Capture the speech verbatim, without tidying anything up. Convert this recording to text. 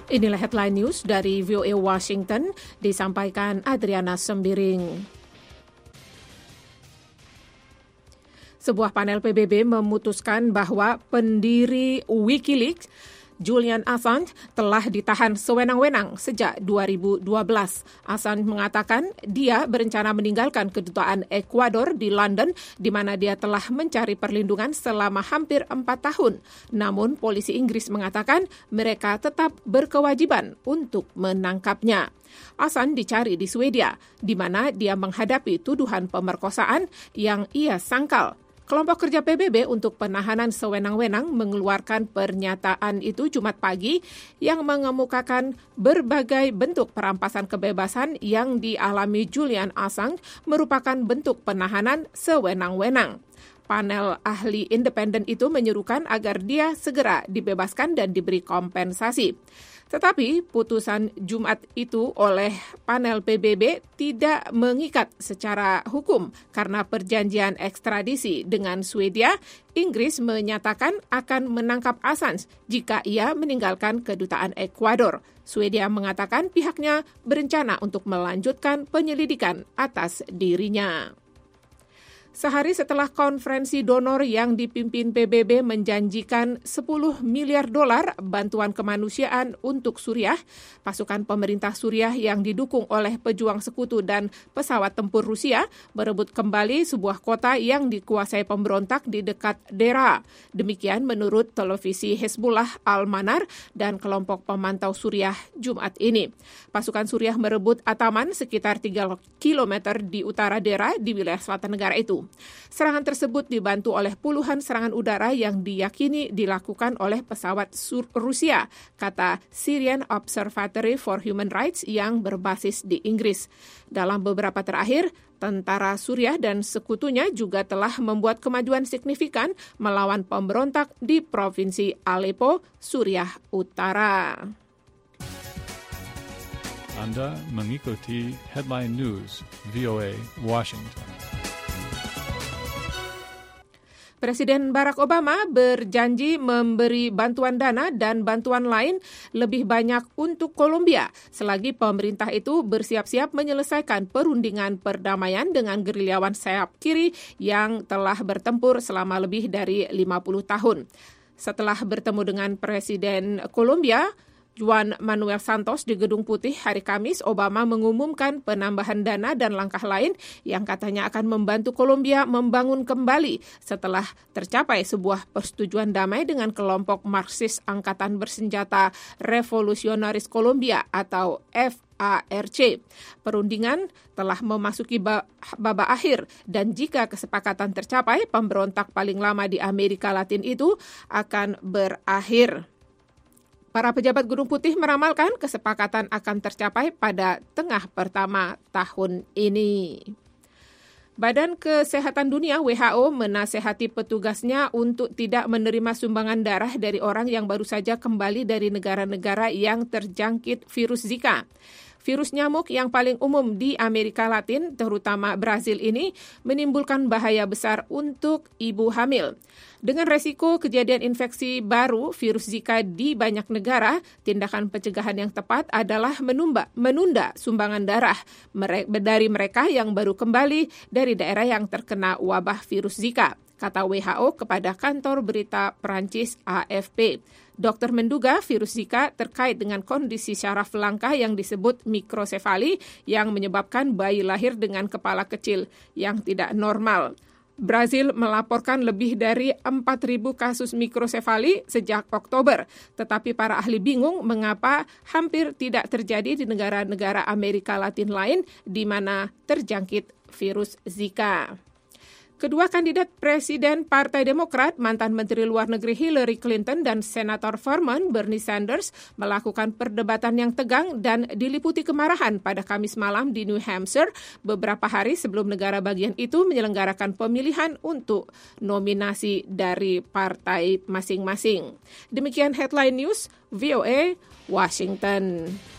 Inilah headline news dari V O A Washington, disampaikan Adriana Sembiring. Sebuah panel P B B memutuskan bahwa pendiri Wikileaks, Julian Assange, telah ditahan sewenang-wenang sejak dua ribu dua belas. Assange mengatakan dia berencana meninggalkan kedutaan Ekuador di London, di mana dia telah mencari perlindungan selama hampir empat tahun. Namun polisi Inggris mengatakan mereka tetap berkewajiban untuk menangkapnya. Assange dicari di Swedia, di mana dia menghadapi tuduhan pemerkosaan yang ia sangkal. Kelompok kerja P B B untuk penahanan sewenang-wenang mengeluarkan pernyataan itu Jumat pagi yang mengemukakan berbagai bentuk perampasan kebebasan yang dialami Julian Assange merupakan bentuk penahanan sewenang-wenang. Panel ahli independen itu menyerukan agar dia segera dibebaskan dan diberi kompensasi. Tetapi putusan Jumat itu oleh panel P B B tidak mengikat secara hukum karena perjanjian ekstradisi dengan Swedia. Inggris menyatakan akan menangkap Assange jika ia meninggalkan kedutaan Ekuador. Swedia mengatakan pihaknya berencana untuk melanjutkan penyelidikan atas dirinya. Sehari setelah konferensi donor yang dipimpin P B B menjanjikan sepuluh miliar dolar bantuan kemanusiaan untuk Suriah, pasukan pemerintah Suriah yang didukung oleh pejuang sekutu dan pesawat tempur Rusia berebut kembali sebuah kota yang dikuasai pemberontak di dekat Deraa. Demikian menurut televisi Hezbollah Al-Manar dan kelompok pemantau Suriah Jumat ini. Pasukan Suriah merebut Ataman sekitar tiga kilometer di utara Deraa di wilayah selatan negara itu. Serangan tersebut dibantu oleh puluhan serangan udara yang diyakini dilakukan oleh pesawat Rusia, kata Syrian Observatory for Human Rights yang berbasis di Inggris. Dalam beberapa terakhir, tentara Suriah dan sekutunya juga telah membuat kemajuan signifikan melawan pemberontak di provinsi Aleppo, Suriah Utara. Anda mengikuti Headline News V O A Washington. Presiden Barack Obama berjanji memberi bantuan dana dan bantuan lain lebih banyak untuk Kolombia selagi pemerintah itu bersiap-siap menyelesaikan perundingan perdamaian dengan gerilyawan sayap kiri yang telah bertempur selama lebih dari lima puluh tahun. Setelah bertemu dengan Presiden Kolombia, Juan Manuel Santos di Gedung Putih hari Kamis, Obama mengumumkan penambahan dana dan langkah lain yang katanya akan membantu Kolombia membangun kembali setelah tercapai sebuah persetujuan damai dengan kelompok Marxis Angkatan Bersenjata Revolusionaris Kolombia atau F A R C. Perundingan telah memasuki babak akhir dan jika kesepakatan tercapai, pemberontak paling lama di Amerika Latin itu akan berakhir. Para pejabat Gedung Putih meramalkan kesepakatan akan tercapai pada tengah pertama tahun ini. Badan Kesehatan Dunia W H O menasehati petugasnya untuk tidak menerima sumbangan darah dari orang yang baru saja kembali dari negara-negara yang terjangkit virus Zika. Virus nyamuk yang paling umum di Amerika Latin, terutama Brasil ini, menimbulkan bahaya besar untuk ibu hamil. Dengan resiko kejadian infeksi baru virus Zika di banyak negara, tindakan pencegahan yang tepat adalah menumba, menunda sumbangan darah dari mereka yang baru kembali dari daerah yang terkena wabah virus Zika, kata W H O kepada kantor berita Perancis A F P. Dokter menduga virus Zika terkait dengan kondisi syaraf langka yang disebut mikrosefali yang menyebabkan bayi lahir dengan kepala kecil yang tidak normal. Brasil melaporkan lebih dari empat ribu kasus mikrosefali sejak Oktober, tetapi para ahli bingung mengapa hampir tidak terjadi di negara-negara Amerika Latin lain di mana terjangkit virus Zika. Kedua kandidat Presiden Partai Demokrat, mantan Menteri Luar Negeri Hillary Clinton dan Senator Vermont Bernie Sanders melakukan perdebatan yang tegang dan diliputi kemarahan pada Kamis malam di New Hampshire beberapa hari sebelum negara bagian itu menyelenggarakan pemilihan untuk nominasi dari partai masing-masing. Demikian Headline News V O A Washington.